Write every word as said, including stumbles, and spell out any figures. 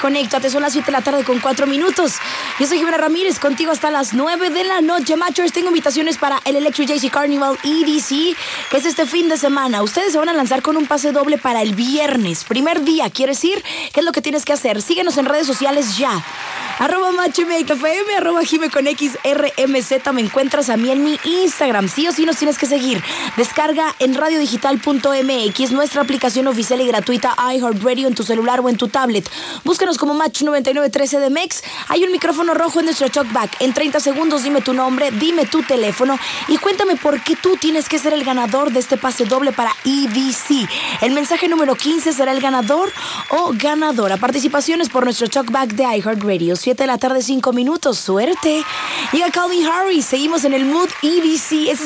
Conéctate, son las siete de la tarde con cuatro minutos. Yo soy Jimena Ramírez, contigo hasta las nueve de la noche. Machos, tengo invitaciones para el Electric Jay Z Carnival E D C, que es este fin de semana. Ustedes se van a lanzar con un pase doble para el viernes. Primer día, ¿quieres ir? ¿Qué es lo que tienes que hacer? Síguenos en redes sociales ya. Arroba MachMXFM, arroba Jime con X R M Z. Me encuentras a mí en mi Instagram. Sí o sí nos tienes que seguir. Descarga en radiodigital punto m x nuestra aplicación oficial y gratuita iHeartRadio en tu celular o en tu tablet. Búscanos como Match noventa y nueve trece de Mex. Hay un micrófono rojo en nuestro talkback. En treinta segundos dime tu nombre, dime tu teléfono y cuéntame por qué tú tienes que ser el ganador de este pase doble para E D C. El mensaje número quince será el ganador o ganadora. Participaciones por nuestro talkback de iHeartRadio. siete de la tarde, cinco minutos. Suerte. Llega Calvin Harris. Seguimos en el mood E D C. Ese